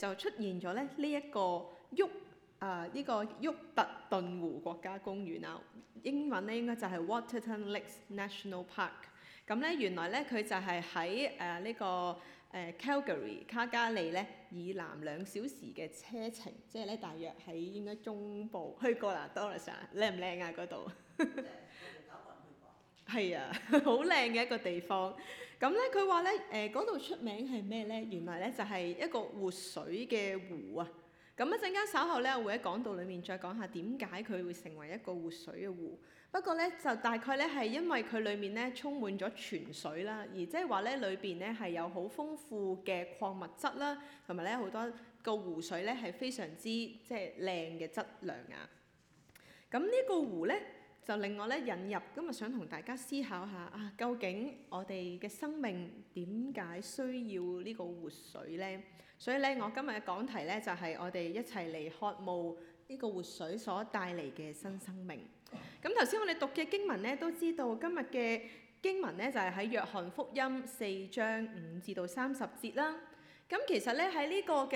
就出現咗咧呢一個呢個沃特頓湖國家公園啊，英文咧應該就係 Waterton Lakes National Park。咁咧原來咧佢就係喺呢個Calgary 卡加利咧以南2小時嘅車程，即係咧大約喺應該中部。去過啦，Doris啊，靚唔靚啊嗰度？係啊，好靚嘅一個地方。咁咧佢話咧嗰度出名係咩咧？原來咧就係一個活水嘅湖啊。咁一陣間稍後咧，我會喺講道裡面再講下點解佢會成為一個活水嘅湖。不過咧，就大概咧係因為佢裡面咧充滿咗泉水啦，而即係話咧裏邊咧係有好豐富嘅礦物質啦，同埋咧好多個湖水咧係非常之即係靚嘅質量啊。咁呢個湖咧就令我咧引入，今日想同大家思考下啊，究竟我哋嘅生命點解需要呢個活水咧？所以咧，我今日嘅講題咧就係我哋一齊嚟渴慕呢個活水所帶嚟嘅新生命。咁頭先我哋讀嘅經文咧，都知道今日嘅經文咧就係喺約翰福音4章5至到30節啦。咁其實咧喺呢個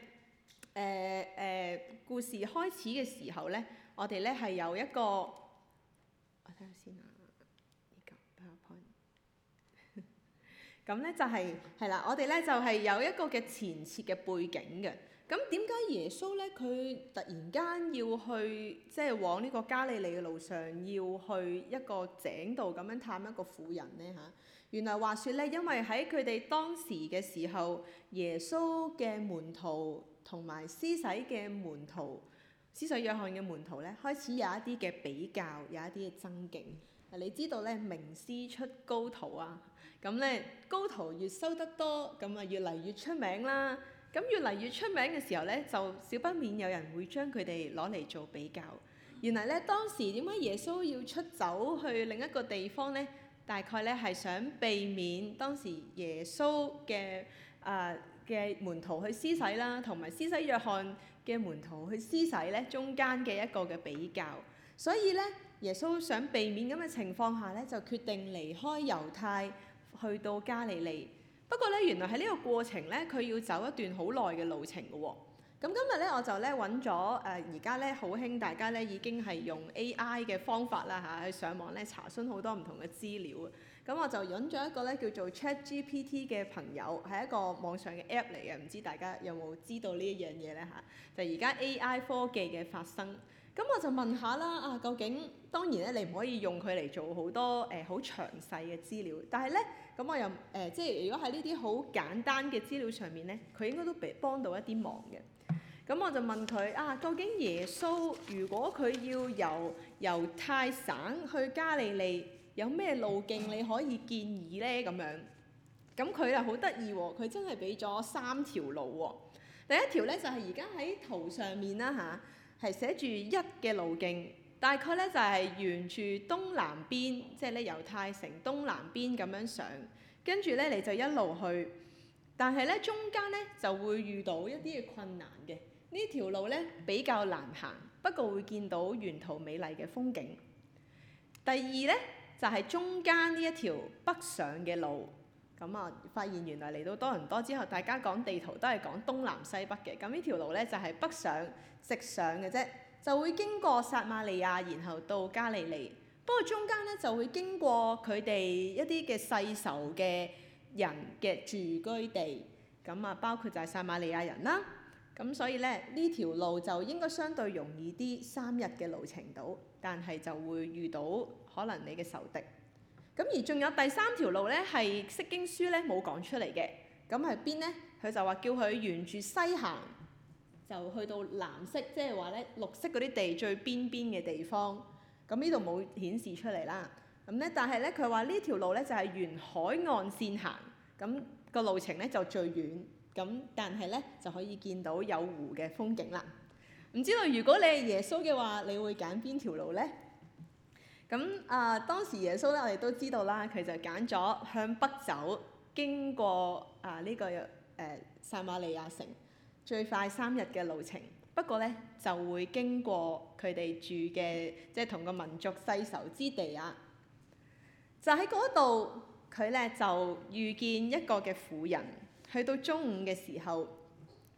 嘅故事開始嘅時候咧，我哋咧係有一個，我睇下先啊，呢個 PowerPoint。咁咧就係啦，我哋咧就係有一個嘅前設嘅背景嘅。咁點解耶穌咧佢突然間要去即係往呢個加利利嘅路上，要去一個井度咁樣探一個婦人咧嚇？原來話說咧，因為喺佢哋當時嘅時候，耶穌嘅門徒同埋施洗嘅門徒，施洗約翰嘅門徒咧，開始有一啲嘅比較，有一啲嘅爭競。你知道咧，名師出高徒啊，咁咧高徒越收得多，咁啊越嚟越出名啦。咁越嚟越出名嘅時候咧，就少不免有人會將佢哋攞嚟做比較。原來咧當時點解耶穌要出走去另一個地方咧？大概咧係想避免當時耶穌嘅門徒去施洗啦，同埋施洗約翰嘅門徒去施洗咧，中間嘅一個嘅比較。所以咧，耶穌想避免咁嘅情況下咧，就決定離開猶太去到加利利。不過咧，原來喺呢個過程咧，佢要走一段好耐嘅路程嘅喎。咁今日咧，我就咧揾咗而家咧好興，大家咧已經係用 AI 嘅方法啦嚇，去上網咧查詢好多唔同嘅資料。咁我就揾咗一個咧叫做 ChatGPT 嘅朋友，係一個網上嘅 App 嚟嘅，唔知大家有冇知道呢一樣嘢咧嚇？就而家 AI 科技嘅發生。咁我就問下啦，究竟當然咧，你唔可以用佢嚟做好多好詳細嘅資料，但係咧，咁我又即係如果喺呢啲好簡單嘅資料上面咧，佢應該都幫到一啲忙嘅。咁我就問佢究竟耶穌如果佢要由猶太省去加利利，有咩路徑你可以建議咧？咁樣，咁佢又好得意喎，佢真係俾咗3條路喎。第一條咧就係而家喺圖上面啦嚇。係寫住1嘅路徑，大概咧就係沿住東南邊，即係咧猶太城東南邊咁樣上，跟住咧你就一路去，但係咧中間咧就會遇到一啲嘅困難嘅。呢條路咧比較難行，不過會見到沿途美麗嘅風景。第二咧就係中間呢一條北上嘅路。咁啊，發現原來嚟到多倫多之後，大家講地圖都係講東南西北嘅。咁呢條路咧就係北上直上嘅啫，就會經過撒瑪利亞，然後到加利利。不過中間咧就會經過佢哋一啲嘅世仇嘅人嘅住居地。咁啊，包括就係撒瑪利亞人啦。咁所以咧呢條路就應該相對容易啲，3日嘅路程到，但係就會遇到可能你嘅仇敵。咁而仲有第3條路咧，係釋經書咧冇講出嚟嘅。咁係邊咧？佢就話叫佢沿住西行，就去到藍色，即係話咧綠色嗰啲地最邊嘅地方。咁呢度冇顯示出嚟啦。咁咧，但係咧佢話呢條路咧就係沿海岸線行，咁個路程咧就最遠。咁但係咧就可以見到有湖嘅風景啦。唔知道如果你係耶穌嘅話，你會揀邊條路咧？咁當時耶穌咧，我哋都知道啦，佢就揀咗向北走，經過呢個撒瑪利亞城，最快3日嘅路程。不過咧就會經過佢哋住嘅，即係同個民族世仇之地啊。就喺嗰度，佢咧就遇見一個嘅婦人。去到中午嘅時候，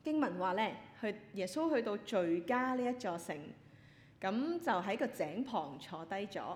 經文話咧，耶穌去到敘加呢一座城，咁就喺個井旁坐低咗。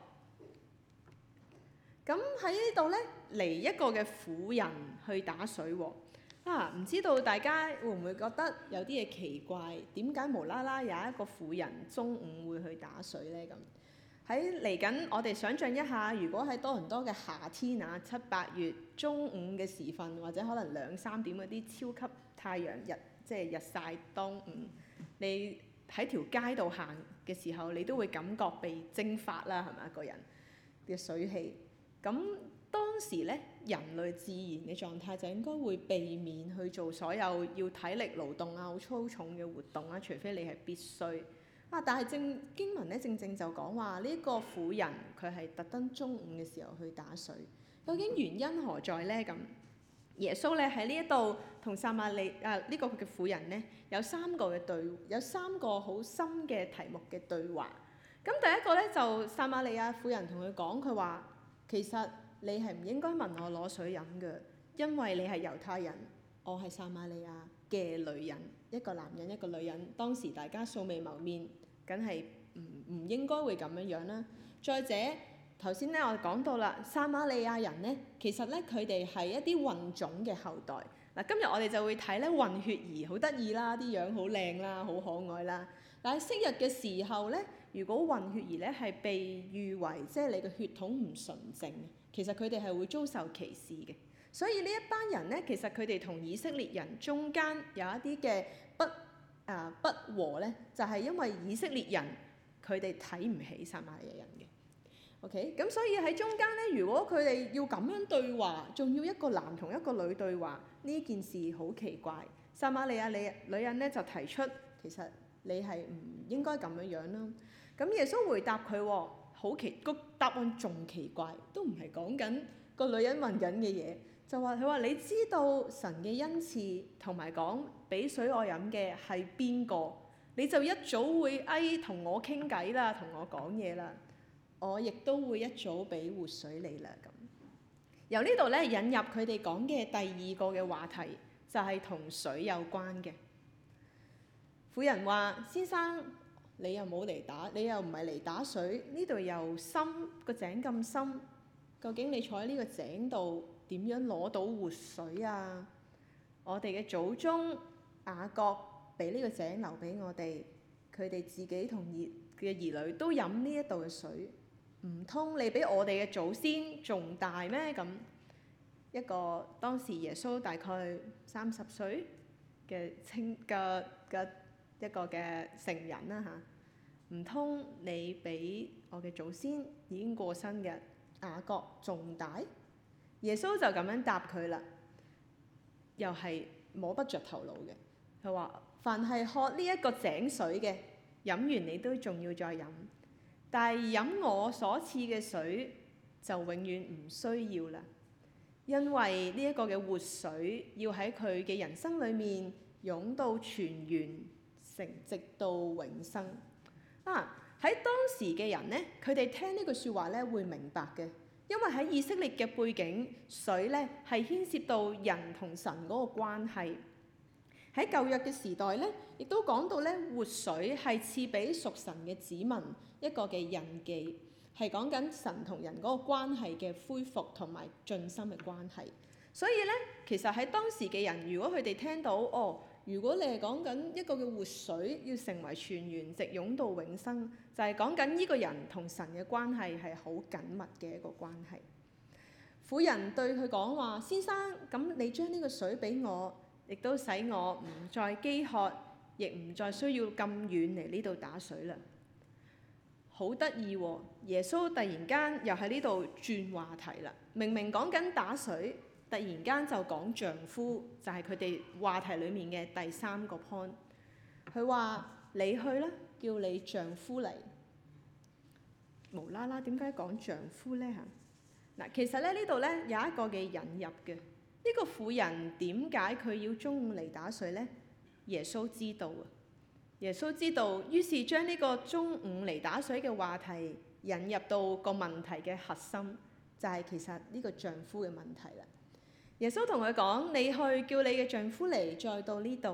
咁喺呢度咧，嚟一個嘅婦人去打水喎。唔知道大家會唔會覺得有啲嘢奇怪？點解無啦啦有一個婦人中午會去打水咧？咁喺嚟緊，我哋想像一下，如果喺多倫多嘅夏天啊，7、8月中午嘅時分，或者可能2、3點嗰啲超級太陽日，即係日曬當午，你喺條街度行嘅時候，你都會感覺被蒸發啦，係咪？一個人嘅水氣。咁當時咧，人類自然嘅狀態就應該會避免去做所有要體力勞動啊、好粗重嘅活動啊，除非你係必須。但係經文咧正就講話呢個婦人佢係特登中午嘅時候去打水，究竟原因何在咧？咁耶穌咧喺呢一度同撒瑪利呢個嘅婦人咧有3個好深嘅題目嘅對話。咁第一個咧就撒瑪利亞婦人同佢講，佢話其實你係唔應該問我攞水飲嘅，因為你係猶太人，我係撒瑪利亞嘅女人，一個男人一個女人，當時大家素未謀面，梗係唔應該會咁樣啦。再者頭先咧我哋講到啦，撒瑪利亞人咧其實咧佢哋係一啲混種嘅後代。今日我哋就會睇咧混血兒好得意啦，啲樣好靚啦，好可愛啦。但係昔日嘅時候咧，如果混血兒咧係被譽為即係你嘅血統唔純正，其實佢哋係會遭受歧視嘅。所以呢一班人咧，其實佢哋同以色列人中間有一啲嘅不和咧，就係因為以色列人佢哋睇唔起撒瑪利亞人嘅。OK， 咁所以喺中間咧，如果佢哋要咁樣對話，仲要一個男同一個女對話，呢件事好奇怪。撒瑪利亞女人咧就提出，其實你係唔應該咁樣啦。咁耶穌回答佢，個答案仲奇怪，都唔係講緊個女人問緊嘅嘢，就話佢話你知道神嘅恩賜同埋講俾水我飲嘅係邊個，你就一早會同我傾偈啦，同我講嘢啦，我亦都會一早俾活水你啦。咁由呢度咧引入佢哋講嘅第2個嘅話題，就係同水有關嘅。婦人話：先生，你又唔係嚟打水，呢度又深，個井咁深，究竟你坐喺呢個井度點樣攞到活水啊？我哋嘅祖宗雅各俾呢個井留俾我哋，佢哋自己同嘅兒女都飲呢一度嘅水，唔通你比我哋嘅祖先仲大咩？咁一個當時耶穌大概30歲嘅一個嘅成人啦嚇，唔通你比我嘅祖先已經過身嘅雅各仲大？耶穌就咁樣答佢啦，又係摸不着頭腦嘅。佢話：凡係喝呢一個井水嘅，飲完你都仲要再飲，但係飲我所賜嘅水就永遠唔需要啦，因為呢一個嘅活水要喺佢嘅人生裡面湧到泉源，直到永生。喺當時嘅人咧，佢哋聽呢句説話咧會明白嘅，因為喺以色列嘅背景，水咧係牽涉到人同神嗰個關係。喺舊約嘅時代咧，亦都講到咧活水係賜俾屬神嘅子民一個嘅印記，係講緊神同人嗰個關係嘅恢復同埋進深嘅關係。所以咧，其實喺當時嘅人，如果佢哋聽到如果你係講緊一個嘅活水要成為泉源，直湧到永生，就係講緊呢個人同神嘅關係係好緊密嘅一個關係。婦人對佢講話：先生，咁你將呢個水俾我，亦都使我唔再飢渴，亦唔再需要咁遠嚟呢度打水啦。好得意喎！耶穌突然間又喺呢度轉話題啦，明明講緊打水，突然間就講丈夫，就係佢哋話題裡面嘅第3個 point。佢話：你去啦，叫你丈夫嚟。無啦啦，點解講丈夫呢？其實咧呢度咧有一個嘅引入嘅。呢個婦人點解佢要中午嚟打水呢？耶穌知道啊，耶穌知道，於是將呢個中午嚟打水嘅話題引入到個問題嘅核心，就係其實呢個丈夫嘅問題啦。耶穌同佢講：你去叫你嘅丈夫嚟，再到呢度，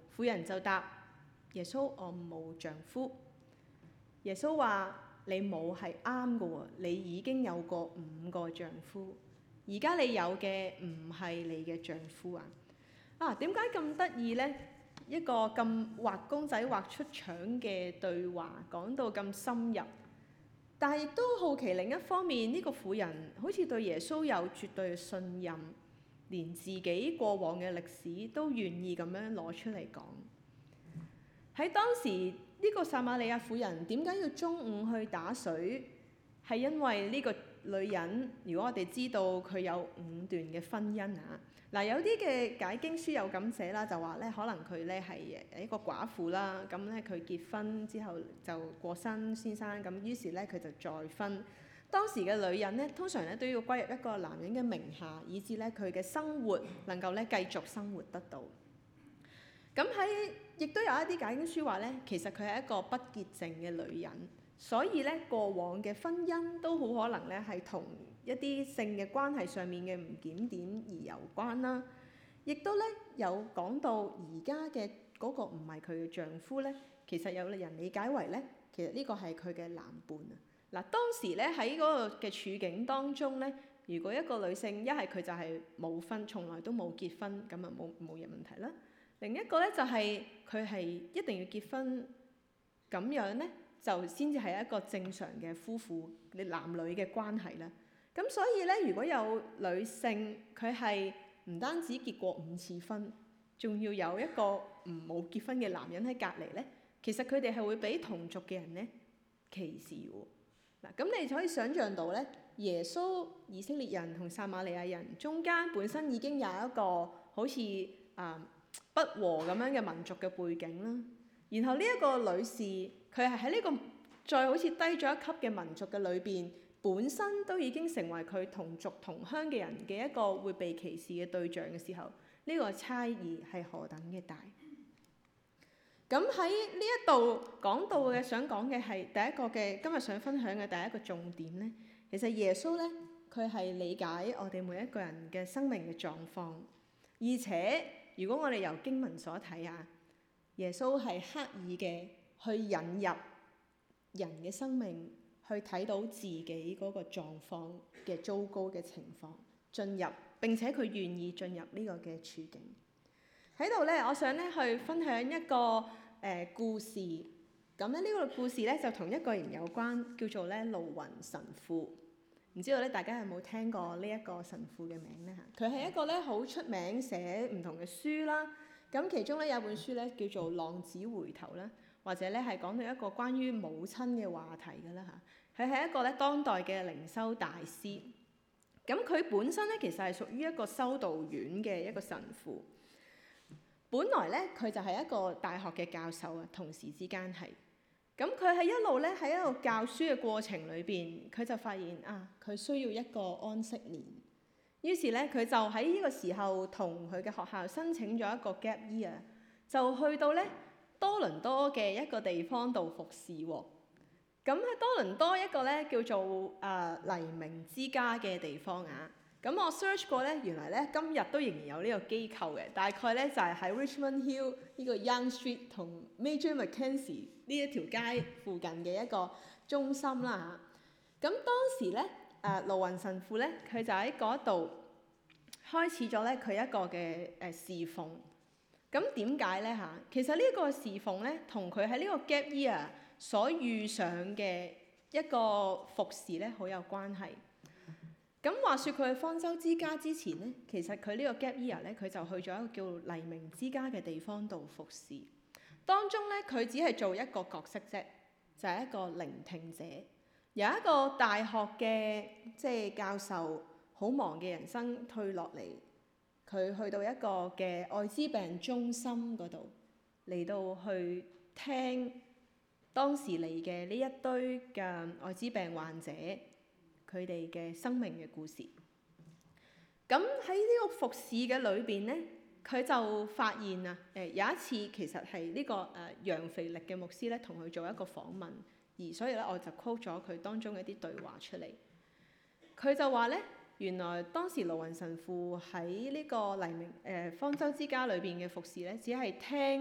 婦人就答耶穌：我冇丈夫。耶穌話：你冇係啱㗎喎，你已經有過5個丈夫，而家你有嘅唔係你嘅丈夫啊！點解咁得意呢？一個咁畫公仔畫出腸嘅對話，講到咁深入，但係亦都好奇另一方面，呢個婦人好似對耶穌有絕對嘅信任，連自己過往嘅歷史都願意咁樣攞出嚟講。喺當時呢個撒瑪利亞婦人點解要中午去打水？係因為呢個女人，如果我哋知道佢有5段嘅婚姻有啲嘅解經書有咁寫啦，就話咧可能佢咧係一個寡婦啦，咁咧佢結婚之後就過身先生，咁於是咧佢就再婚。當時嘅女人咧，通常咧都要歸入一個男人嘅名下，以致咧佢嘅生活能夠咧繼續生活得到。咁亦都有一啲解經書話咧，其實佢係一個不潔淨嘅女人，所以咧過往嘅婚姻都好可能咧係同一啲性嘅關係上面嘅唔檢點而有關啦。亦都咧有講到而家嘅嗰個唔係佢嘅丈夫咧，其實有人理解為咧，其實呢個係佢嘅男伴啊。當時咧喺嗰個嘅處境當中咧，如果一個女性一係佢就係冇婚，從來都冇結婚，咁啊冇嘢問題啦。另一個咧就係佢係一定要結婚，咁樣咧就先至係一個正常嘅夫婦你男女嘅關係啦。咁所以咧，如果有女性佢係唔單止結過5次婚，仲要有一個冇結婚嘅男人喺隔離咧，其實佢哋係會俾同族嘅人咧歧視喎。咁你就可以想像到咧，耶穌以色列人同撒瑪利亞人中間本身已經有一個好似不和咁樣嘅民族嘅背景啦。然後呢一個女士佢係喺呢個再好似低咗一級嘅民族嘅裏邊，本身都已經成為佢同族同鄉嘅人嘅一個會被歧視嘅對象嘅時候，呢個差異係何等嘅大。咁喺呢一度講到嘅想講嘅係第一個嘅今日想分享嘅第一個重點咧，其實耶穌咧佢係理解我哋每一個人嘅生命嘅狀況，而且如果我哋由經文所睇耶穌係刻意嘅去引入人嘅生命，去睇到自己嗰個狀況嘅糟糕嘅情況，進入並且佢願意進入呢個嘅處境。喺度咧，我想咧去分享一個故事。咁咧呢個故事咧就同一個人有關，叫做咧盧雲神父。唔知道咧大家有冇聽過呢一個神父嘅名咧嚇？佢係一個咧好出名寫唔同嘅書啦。咁其中咧有本書咧叫做《浪子回頭》啦，或者咧係講到一個關於母親嘅話題嘅啦嚇。佢係一個咧當代嘅靈修大師。咁佢本身咧其實係屬於一個修道院嘅一個神父。本來咧佢就係一個大學嘅教授同時之間係。咁佢係一路咧喺一個教書嘅過程裏邊，佢就發現佢需要一個安息年。於是咧佢就喺呢個時候同佢嘅學校申請咗一個 gap year，就去到咧多倫多嘅一個地方度服侍喎。咁喺多倫多一個咧叫做黎明之家嘅地方咁我 search 過咧，原來咧今日都仍然有呢個機構嘅，大概咧就係喺 Richmond Hill 呢個 Yonge Street 同 Major Mackenzie 呢一條街附近嘅一個中心啦嚇。咁當時咧盧雲神父咧，佢就喺嗰度開始咗咧佢一個嘅侍奉。咁點解咧嚇？其實呢個侍奉咧，同佢喺呢個 gap year 所遇上嘅一個服侍咧，好有關係。咁話說佢去方舟之家之前咧，其實佢呢個 gap year 咧，佢就去咗一個叫黎明之家嘅地方度服侍。當中咧，佢只係做一個角色啫，就係一個聆聽者。由一個大學嘅教授，好忙嘅人生退落嚟，佢去到一個嘅愛滋病中心嗰度，嚟到去聽當時嚟嘅呢一堆嘅愛滋病患者佢哋嘅生命嘅故事。咁喺呢個服侍嘅裏邊咧，佢就發現有一次其實係呢個楊腓力嘅牧師咧，同佢做一個訪問，而所以咧我就 quote 咗佢當中一啲對話出嚟。佢就話咧，原來當時盧雲神父喺呢個黎明方舟之家裏邊嘅服侍咧，只係聽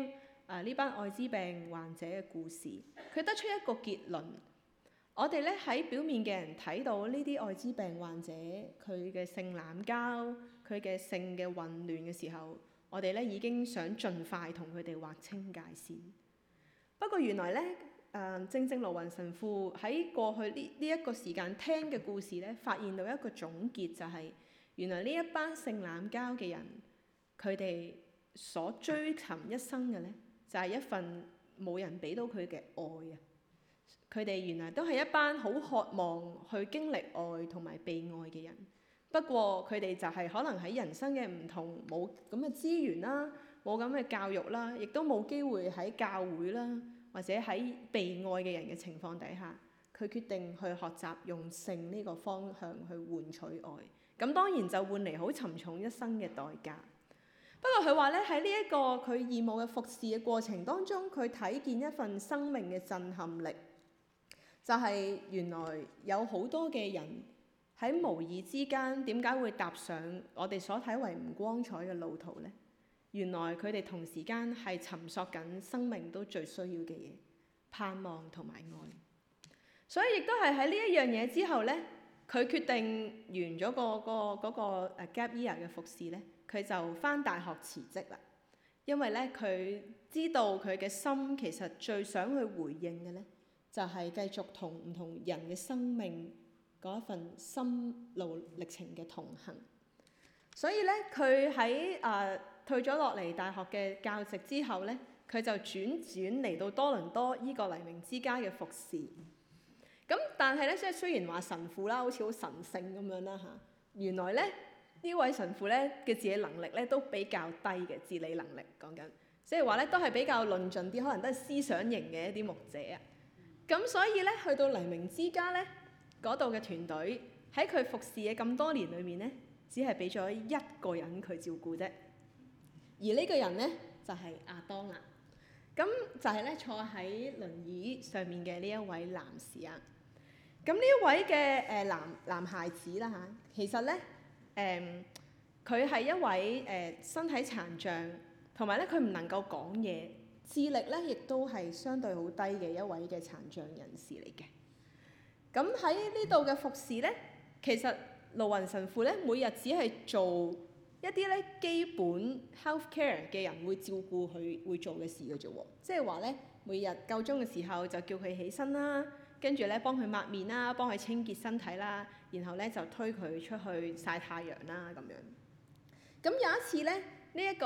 呢班愛滋病患者嘅故事，佢得出一個結論。我哋咧喺表面嘅人睇到呢啲愛滋病患者佢嘅性濫交、佢嘅性嘅混亂嘅時候，我哋咧已經想盡快同佢哋劃清界線。不過原來咧，正盧雲神父喺過去呢一個時間聽嘅故事咧，發現到一個總結，就係原來呢一班性濫交嘅人，佢哋所追尋一生嘅咧，就係一份冇人俾到佢嘅愛啊！佢哋原來都係一班好渴望去經歷愛同埋被愛嘅人。不過佢哋就係可能喺人生嘅唔同，冇咁嘅資源啦，冇咁嘅教育啦，亦都冇機會喺教會啦，或者喺被愛嘅人嘅情況底下，佢決定去學習用性呢個方向去換取愛。咁當然就換嚟好沉重一生嘅代價。不過佢話咧，喺呢一個佢義務嘅服侍嘅過程當中，佢睇見一份生命嘅震撼力。就係原來有好多嘅人喺無意之間，點解會踏上我哋所睇為唔光彩嘅路途呢？原來佢哋同時間係尋索緊生命都最需要嘅嘢，盼望同埋愛。所以亦都係喺呢一樣嘢之後呢，佢決定完咗嗰個 gap year 嘅服侍呢，佢就返大學辭職啦。因為呢，佢知道佢嘅心其實最想去回應嘅呢，就係繼續同唔同人嘅生命嗰一份心路歷程嘅同行。所以咧，佢喺退咗落嚟大學嘅教席之後咧，佢就轉嚟到多倫多依個黎明之家嘅服侍。咁但係咧，即係雖然話神父啦，好似好神聖咁樣啦嚇，原來咧呢位神父咧嘅自己能力咧都比較低嘅，治理能力講緊，即係話咧都係比較論盡啲，可能都係思想型嘅一啲牧者啊。咁所以咧，去到黎明之家咧，嗰度嘅團隊喺佢服侍嘅咁多年裏面咧，只係俾咗一個人佢照顧啫。而呢個人咧就係亞當啦。咁就係咧坐喺輪椅上面嘅呢一位男士啊。咁呢一位嘅男孩子啦嚇，其實咧佢係一位身體殘障，同埋咧佢唔能夠講嘢。智力咧，亦都係相對好低嘅一位嘅殘障人士嚟嘅。咁喺呢度嘅服侍咧，其實盧雲神父咧，每日只係做一啲咧基本 healthcare 嘅人會照顧佢會做嘅事嘅啫喎。即係話咧，每日夠鐘嘅時候就叫佢起身啦，跟住咧幫佢抹面啦，幫佢清潔身體啦，然後咧就推佢出去曬太陽啦咁樣。咁有一次咧。呢一個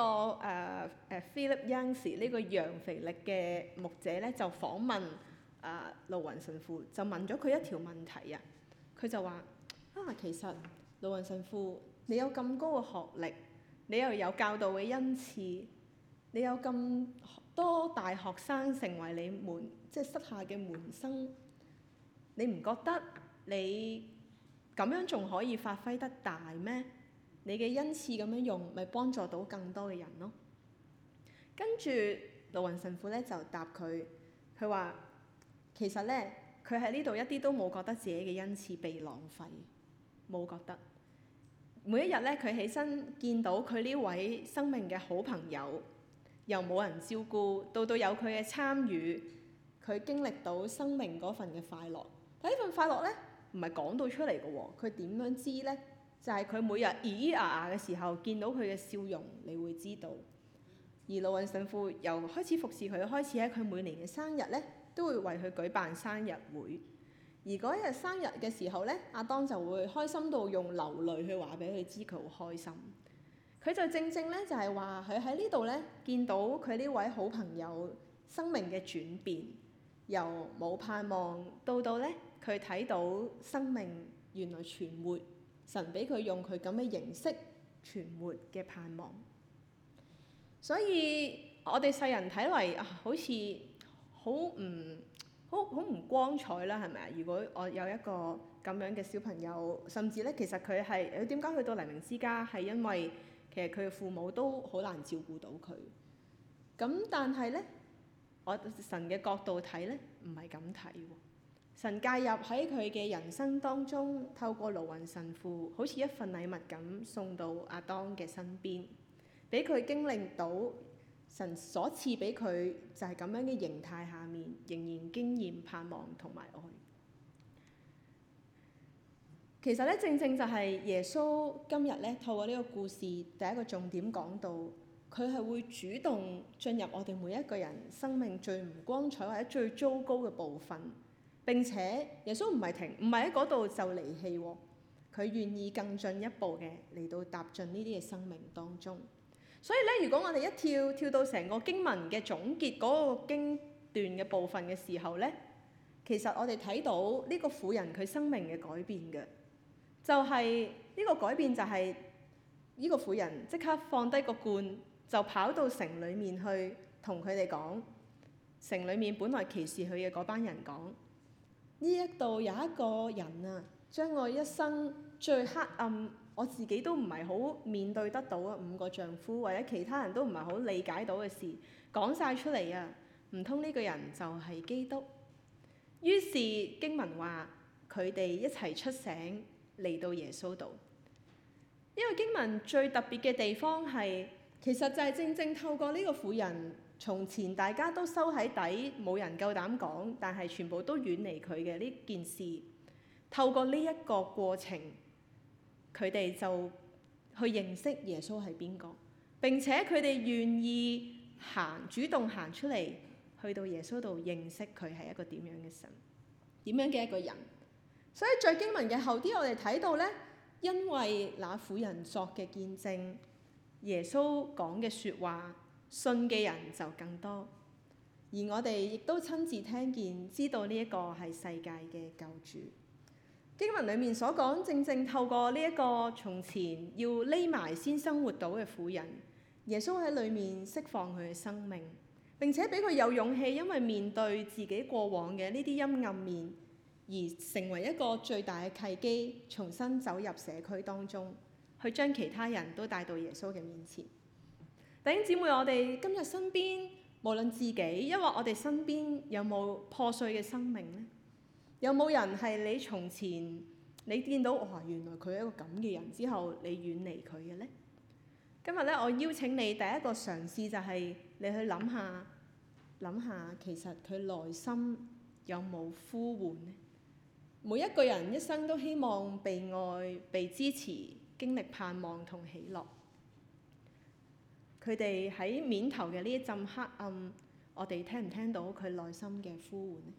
Philip Young 呢個楊肥力嘅牧者咧，就訪問盧雲神父，就問咗佢一條問題啊。佢就話其實盧雲神父，你有咁高嘅學歷，你又有教導嘅恩賜，你有咁多大學生成為你門即係室下嘅門生，你唔覺得你咁樣仲可以發揮得大咩？你嘅恩賜咁樣用，咪幫助到更多嘅人咯。跟住盧雲神父咧就答佢，佢話其實咧佢喺呢度一啲都冇覺得自己嘅恩賜被浪費，冇覺得。每一日咧佢起身見到佢呢位生命嘅好朋友，又冇人照顧，到有佢嘅參與，佢經歷到生命嗰份嘅快樂。但呢份快樂咧唔係講到出嚟嘅喎，佢點樣知咧？就係佢每日咿咿呀呀嘅時候，見到佢嘅笑容，你會知道。而盧雲神父由開始服侍佢開始，喺佢每年嘅生日咧，都會為佢舉辦生日會。而嗰一日生日嘅時候咧，亞當就會開心到用流淚去話俾佢知佢好開心。佢就正正咧就係話佢喺呢度咧見到佢呢位好朋友生命嘅轉變，由冇盼望到咧佢睇到生命原來存活。神俾佢用佢咁嘅形式存活嘅盼望，所以我哋世人睇嚟好似好唔光彩啦，係咪啊？如果我有一個咁樣嘅小朋友，甚至咧其實佢點解去到黎明之家，係因為其實佢嘅父母都好難照顧到佢。咁但係咧，我神嘅角度睇咧，唔係咁睇喎。神介入喺佢嘅人生當中，透過盧雲神父，好似一份禮物咁送到亞當嘅身邊，俾佢經歷到神所賜俾佢就係咁樣嘅形態下面，仍然經驗盼望同埋愛。其實咧，正正就係耶穌今日咧透過呢個故事第一個重點講到，佢係會主動進入我哋每一個人生命最唔光彩或者最糟糕嘅部分。並且耶穌唔係喺嗰度就離棄喎，佢願意更進一步嘅嚟到踏進呢啲嘅生命當中。所以咧，如果我哋一跳到成個經文嘅總結嗰個經段嘅部分嘅時候咧，其實我哋睇到呢個婦人佢生命嘅改變嘅，就係呢個改變就係呢個婦人即刻放低個罐，就跑到城裡面去同佢哋講，城裡面本來歧視佢嘅嗰班人講，呢一度有一個人啊，將我一生最黑暗，我自己都唔係好面對得到嘅5個丈夫，或者其他人都唔係好理解到嘅事，講晒出嚟啊！唔通呢個人就係基督？於是經文話佢哋一齊出醒嚟到耶穌度。呢個經文最特別嘅地方係，其實就係正正透過呢個婦人，從前大家都收喺底，冇人夠膽講，但係全部都遠離佢嘅呢件事，透過呢一個過程，佢哋就去認識耶穌係邊個，並且佢哋願意主動行出嚟，去到耶穌度認識佢係一個點樣嘅神，點樣嘅一個人。所以在經文嘅後啲，我哋睇到呢，因為那婦人作嘅見證，耶穌講嘅説話，信嘅人就更多。而我哋亦都親自聽見，知道呢一個係世界嘅救主。經文裡面所講，正正透過呢一個從前要匿埋先生活到嘅婦人，耶穌喺裡面釋放佢嘅生命，並且俾佢有勇氣，因為面對自己過往嘅呢啲陰暗面，而成為一個最大嘅契機，重新走入社區當中，去將其他人都帶到耶穌嘅面前。弟兄姊妹，我哋今日身邊，無論自己，因為我哋身邊有冇破碎嘅生命呢？有冇人係你從前你見到原來佢係一個咁嘅人之後，你遠離佢嘅呢？今日咧，我邀請你第一個嘗試就係你去諗下，其實佢內心有冇呼喚呢？每一個人一生都希望被愛、被支持、經歷盼望同喜樂。佢哋喺面頭嘅呢一陣黑暗，我哋聽唔聽到佢內心嘅呼喚呢？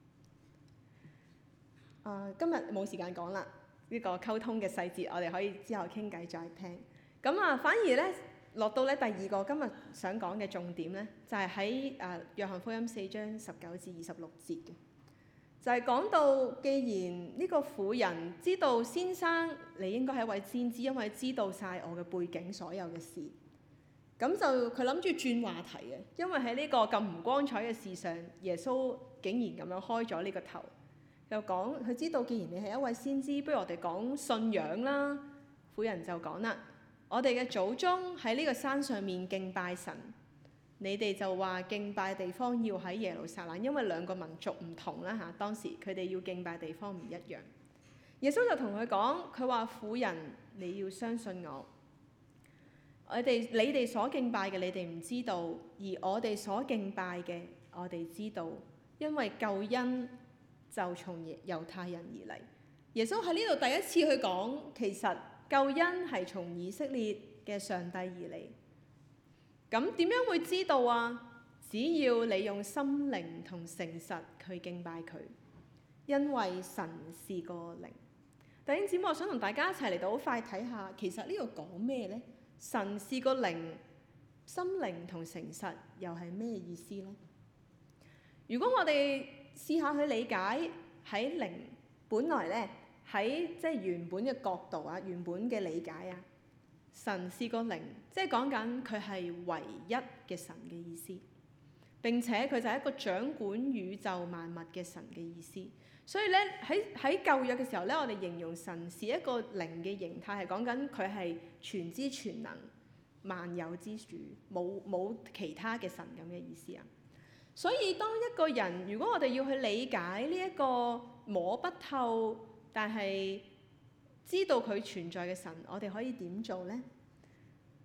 今日冇時間講啦，呢個溝通嘅細節，我哋可以之後傾偈再聽。咁反而咧落到咧第二個今日想講嘅重點咧，就係喺約翰福音4章19至26節嘅，就係講到既然呢個婦人知道先生你應該係一位先知，因為知道晒我嘅背景所有嘅事，咁就佢諗住轉話題嘅，因為喺呢個咁唔光彩嘅事上，耶穌竟然咁樣開咗呢個頭。又講佢知道，既然你係一位先知，不如我哋講信仰啦。婦人就講啦，我哋嘅祖宗喺呢個山上面敬拜神，你哋就話敬拜地方要喺耶路撒冷，因為兩個民族唔同啦嚇，當時佢哋要敬拜地方唔一樣。耶穌就同佢講，佢話婦人，你要相信我，你哋所敬拜嘅你哋唔知道，而我哋所敬拜嘅我哋知道，因為救恩就從猶太人而嚟。耶穌喺呢度第一次去講，其實救恩係從以色列嘅上帝而嚟。咁點樣會知道啊？只要你用心靈同誠實去敬拜佢，因為神是個靈。弟兄姊妹，我想同大家一齊嚟到好快睇下，其實呢度講咩呢？神是個靈，心靈同誠實又係咩意思呢？如果我哋試下去理解喺靈，本來咧喺即係原本嘅角度啊，原本嘅理解啊，神是個靈，即係講緊佢係唯一嘅神嘅意思。並且佢就係一個掌管宇宙萬物嘅神嘅意思。所以咧喺舊約嘅時候咧，我哋形容神是一個靈嘅形態，係講緊佢係全知全能、萬有之主，冇其他嘅神咁嘅意思啊。所以當一個人，如果我哋要去理解呢一個摸不透，但係知道佢存在嘅神，我哋可以點做呢？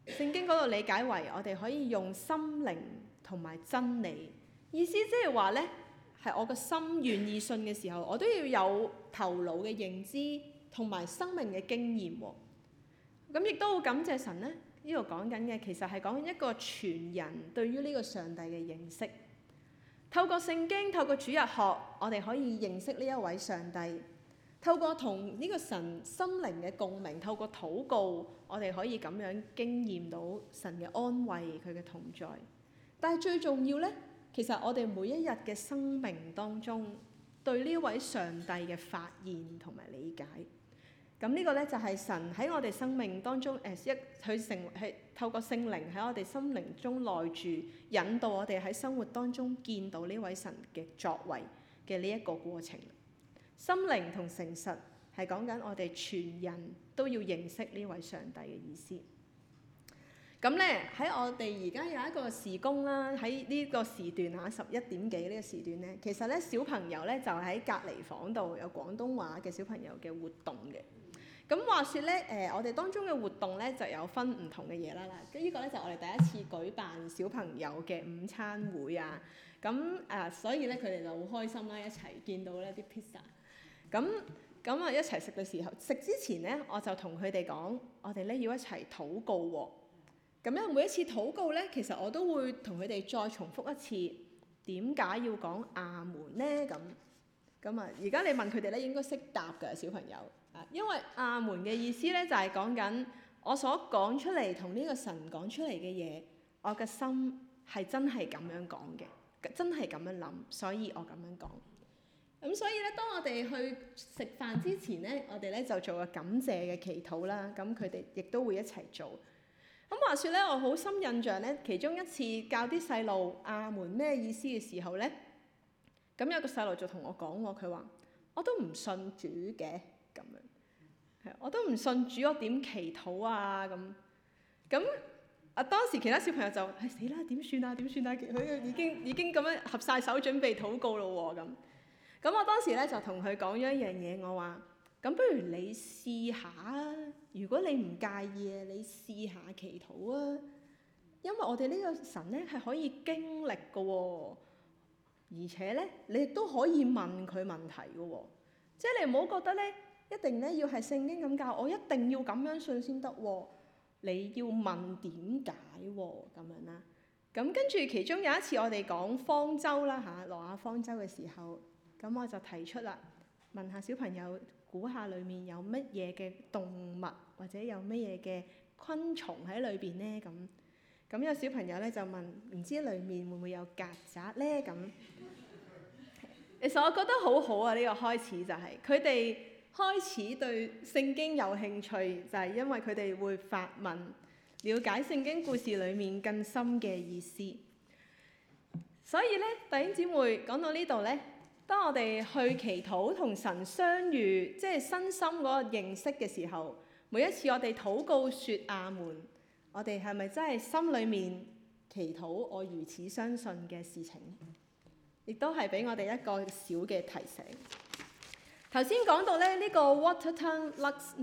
聖經嗰度理解為我哋可以用心靈同埋真理，意思即係話咧，係我個心願意信嘅時候，我都要有頭腦嘅認知同埋生命嘅經驗喎。咁亦都好感謝神咧，呢度講緊嘅其實係講緊一個全人對於呢個上帝嘅認識。透過聖經，透過主日學，我哋可以認識呢一位上帝。透過同呢個神心靈嘅共鳴，透過禱告，我哋可以咁樣經驗到神嘅安慰，佢嘅同在。但係最重要咧，其實我哋每一日嘅生命當中，對呢位上帝嘅發現同埋理解。咁呢個咧就係神喺我哋生命當中係透過聖靈喺我哋心靈中內住，引導我哋喺生活當中見到呢位神嘅作為嘅呢一個過程。心靈同誠實係講緊我哋全人都要認識呢位上帝嘅意思。咁咧喺我哋而家有一個時工啦，喺呢個時段11點幾呢個時段咧，其實咧小朋友咧就喺隔離房度有廣東話嘅小朋友嘅活動嘅。咁話說咧，我哋當中嘅活動咧就有分唔同嘅嘢啦。嗱，呢個咧就我哋第一次舉辦小朋友嘅午餐會啊。咁所以咧佢哋就好開心啦，一齊見到咧啲 pizza。咁啊一齊食嘅時候，食之前咧我就同佢哋講，我哋咧要一齊禱告喎。咁樣每一次禱告咧，其實我都會同佢哋再重複一次，點解要講阿門咧？咁啊，而家你問佢哋咧，應該識答㗎小朋友。因為阿門嘅意思咧就係講緊我所講出嚟同呢個神講出嚟嘅嘢，我嘅心係真係咁樣講嘅，真係咁樣諗，所以我咁樣講。咁所以咧，當我哋去食飯之前咧，我哋咧就做個感謝嘅祈禱啦。咁佢哋亦都會一齊做。咁話說咧，我好深印象咧，其中一次教啲細路阿門咩意思嘅時候咧，咁有個細路就同我講喎，佢話我都唔信主嘅咁樣，係我都唔信主，我點祈禱啊咁當時其他小朋友就死啦，點算啊？佢已經咁樣合晒手準備禱告咯喎咁我當時咧就同佢講咗一樣嘢，我話咁不如你試下啊！如果你唔介意嘅，你試下祈禱啊！因為我哋呢個神咧係可以經歷嘅喎，而且咧你亦都可以問佢問題嘅喎，即係你唔好覺得咧一定咧要係聖經咁教，我一定要咁樣信先得喎。你要問點解喎咁樣啦。咁跟住其中有一次我哋講方舟啦嚇，挪亞方舟嘅時候。咁我就提出啦，問下小朋友估下裡面有乜嘢嘅動物或者有乜嘢嘅昆蟲喺裏邊呢？咁有小朋友咧就問，唔知裡面會唔會有曱甴咧？咁其實我覺得好好啊！呢個開始就係佢哋開始對聖經有興趣，就係因為佢哋會發問，了解聖經故事裡面更深嘅意思。所以咧，弟兄姊妹講到呢度咧。當我哋去祈禱同神相遇，即係身心嗰個認識嘅時候，每一次我哋禱告說阿門，我哋係咪真係心裏面祈禱我如此相信嘅事情？亦都係俾我哋一個小嘅提醒。頭先講到咧呢個 Waterton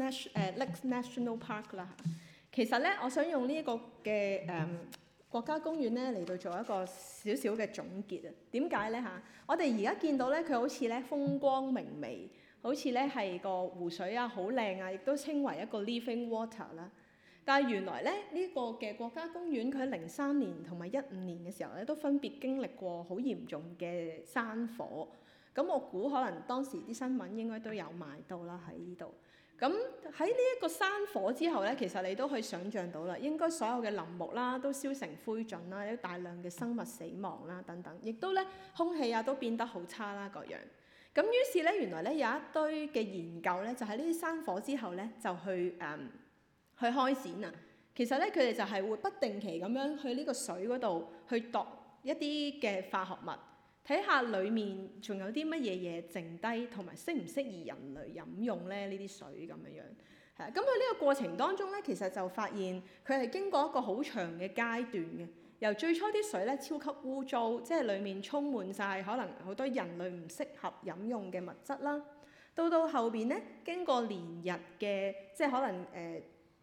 Lakes National Park 啦，其實咧我想用呢一個嘅國家公園咧嚟到做一個少少嘅總結啊。點解咧嚇？我哋而家見到咧佢好似咧風光明媚，好似咧係個湖水啊好靚啊，亦都稱為一個 living water 啦。但係原來咧呢個嘅國家公園佢喺03年同埋15年嘅時候咧都分別經歷過好嚴重嘅山火。咁我估可能當時啲新聞應該都有賣到啦喺呢度。咁喺呢一個山火之後咧，其實你都可以想像到啦，應該所有嘅林木啦都燒成灰燼啦，有大量嘅生物死亡啦等等，亦都咧空氣啊都變得好差啦各樣。咁於是咧原來咧有一堆嘅研究咧，就喺呢啲山火之後咧就去開展啊。其實咧佢哋就係會不定期咁樣去呢個水嗰度去度一啲嘅化學物。睇下裡面仲有啲乜嘢嘢剩低，同埋適唔適宜人類飲用咧？呢啲水咁樣係啊。咁喺呢個過程當中咧，其實就發現佢係經過一個好長嘅階段嘅。由最初啲水咧超級污糟，即係裡面充滿晒可能好多人類唔適合飲用嘅物質啦。到後邊咧，經過連日嘅即係可能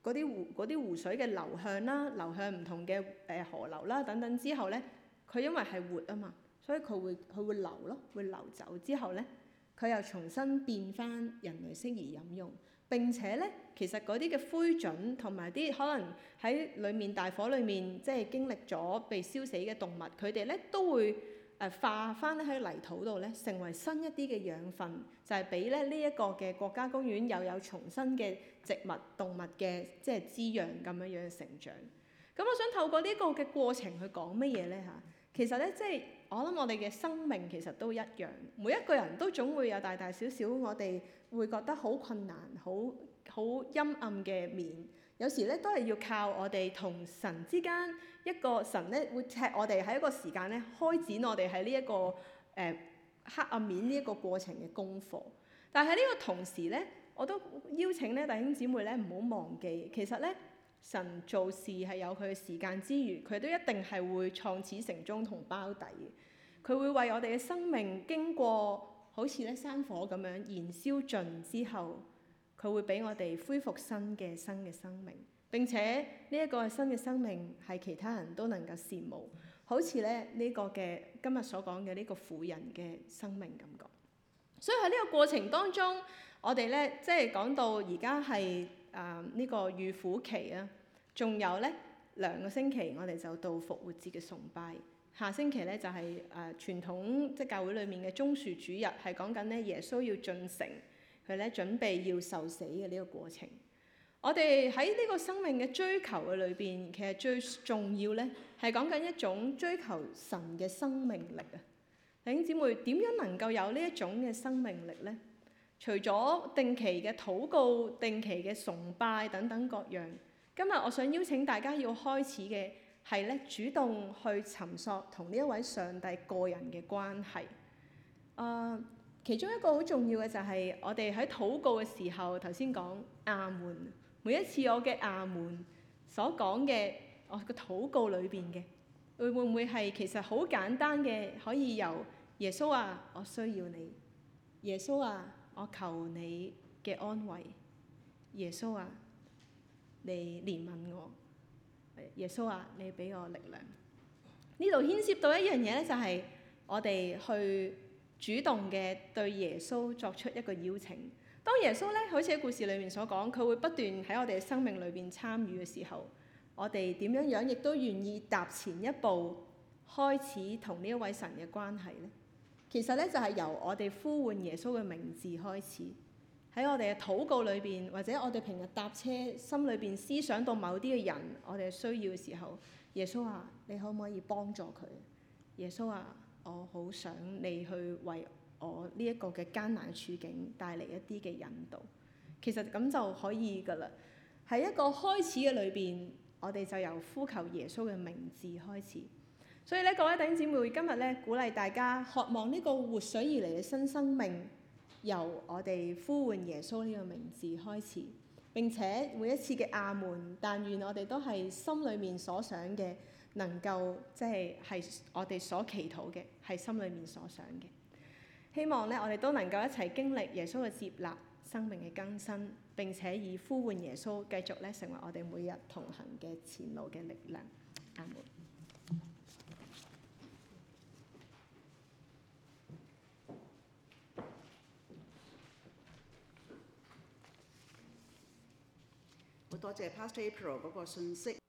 啲湖水嘅流向啦，流向唔同嘅河流啦等等之後咧，佢因為係活啊嘛，所以佢會流咯，會流走之後咧，佢又重新變翻人類適宜飲用。並且咧，其實嗰啲嘅灰燼同埋啲可能喺裡面大火裡面即係經歷咗被燒死嘅動物，佢哋咧都會化翻喺泥土度咧，成為新一啲嘅養分，就係俾咧呢一個嘅國家公園又有重新嘅植物動物嘅即係滋養咁樣樣成長。咁我想透過呢個嘅過程去講乜嘢咧嚇？其實咧即係我諗我哋嘅生命其實都一樣，每一個人都總會有大大小小我哋會覺得好困難、好陰暗嘅面。有時咧都係要靠我哋同神之間一個神咧會踢我哋喺一個時間咧開展我哋喺呢一個黑暗面呢一個過程嘅功課。但係喺呢個同時咧，我都邀請咧弟兄姊妹咧唔好忘記，其實咧神做事係有佢嘅時間之餘，佢都一定係會創始成終同包底嘅。佢會為我哋嘅生命經過好似咧山火咁樣燃燒盡之後，佢會俾我哋恢復新嘅生命。並且呢一個新嘅生命係其他人都能夠羨慕，好似咧呢個嘅今日所講嘅呢個婦人嘅生命咁講。所以喺呢個過程當中，我哋咧即係講到而家係呢個預苦期啊，仲有咧2個星期，我哋就到復活節嘅崇拜。下星期咧就係傳統即係教會裏面嘅棕樹主日，係講緊咧耶穌要進城，佢咧準備要受死嘅呢個過程。我哋喺呢個生命嘅追求嘅裏邊，其實最重要咧係講緊一種追求神嘅生命力啊！弟兄姊妹，點樣能夠有呢一種嘅生命力咧？除咗定期嘅禱告、定期嘅崇拜等等各樣，今日我想邀請大家要開始嘅係咧主動去尋索同呢一位上帝個人嘅關係。其中一個好重要嘅就係我哋喺禱告嘅時候，頭先講阿門，每一次我嘅阿門所講嘅我個禱告裏邊嘅，會唔會係其實好簡單嘅，可以由耶穌啊，我需要你；耶穌啊，我求你嘅安慰；耶穌啊，你憐憫我；耶穌啊，你俾我力量。呢度牽涉到一樣嘢咧，就係我哋去主動嘅對耶穌作出一個邀請。當耶穌咧，好似喺故事裏面所講，佢會不斷喺我哋嘅生命裏邊參與嘅時候，我哋點樣亦都願意踏前一步，開始同呢一位神嘅關係咧？其實咧就係由我哋呼喚耶穌嘅名字開始，喺我哋嘅禱告裏邊，或者我哋平日搭車心裏邊思想到某啲嘅人，我哋需要嘅時候，耶穌啊，你可唔可以幫助佢？耶穌啊，我好想你去為我呢一個嘅艱難處境帶嚟一啲嘅引導。其實咁就可以㗎啦。喺一個開始嘅裏邊，我哋就由呼求耶穌嘅名字開始。所以咧，各位弟兄姊妹，今日咧鼓勵大家渴望呢個活水而嚟嘅新生命，由我哋呼喚耶穌呢個名字開始。並且每一次嘅阿門，但願我哋都係心裏面所想嘅，能夠即係我哋所祈禱嘅，係心裏面所想嘅。希望咧，我哋都能夠一齊經歷耶穌嘅接納、生命嘅更新，並且以呼喚耶穌繼續咧成為我哋每日同行嘅前路嘅力量。阿門。 好多謝 Pastor April 嗰個信息。